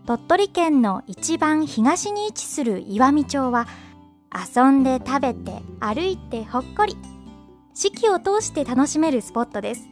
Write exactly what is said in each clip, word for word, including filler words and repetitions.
鳥取県の一番東に位置する岩美町は、遊んで食べて歩いてほっこり、四季を通して楽しめるスポットです。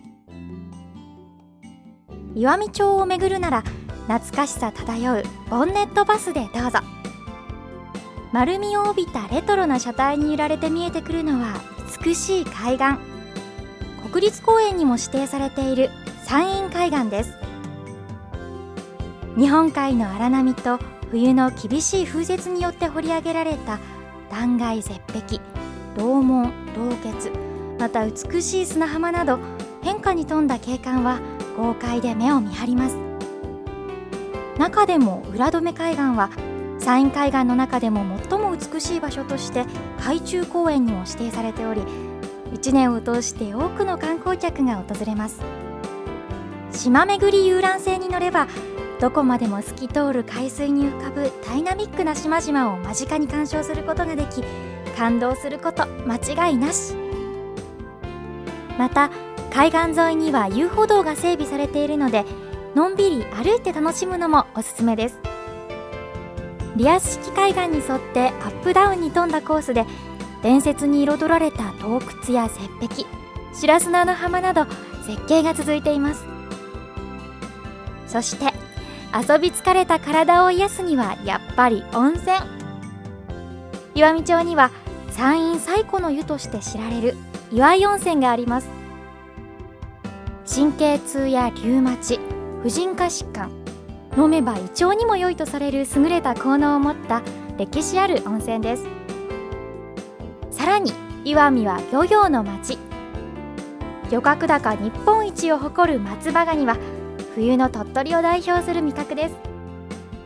岩美町を巡るなら、懐かしさ漂うボンネットバスでどうぞ。丸みを帯びたレトロな車体に揺られて見えてくるのは美しい海岸。国立公園にも指定されている山陰海岸です。日本海の荒波と冬の厳しい風雪によって掘り上げられた断崖絶壁、楼門、洞穴、また美しい砂浜など、変化に富んだ景観は豪快で目を見張ります。中でも浦留海岸は山陰海岸の中でも最も美しい場所として海中公園にも指定されており、いちねんを通して多くの観光客が訪れます。島巡り遊覧船に乗れば、どこまでも透き通る海水に浮かぶダイナミックな島々を間近に鑑賞することができ、感動すること間違いなし。また海岸沿いには遊歩道が整備されているので、のんびり歩いて楽しむのもおすすめです。リアス式海岸に沿ってアップダウンに富んだコースで、伝説に彩られた洞窟や絶壁、白砂の浜など絶景が続いています。そして遊び疲れた体を癒すにはやっぱり温泉。岩美町には山陰最古の湯として知られる岩井温泉があります。神経痛やリウマチ、婦人科疾患、飲めば胃腸にも良いとされる優れた効能を持った歴史ある温泉です。さらに岩美は漁業の町。漁獲高日本一を誇る松葉ガニは冬の鳥取を代表する味覚です。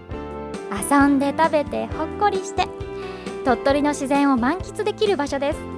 遊んで食べてほっこりして、鳥取の自然を満喫できる場所です。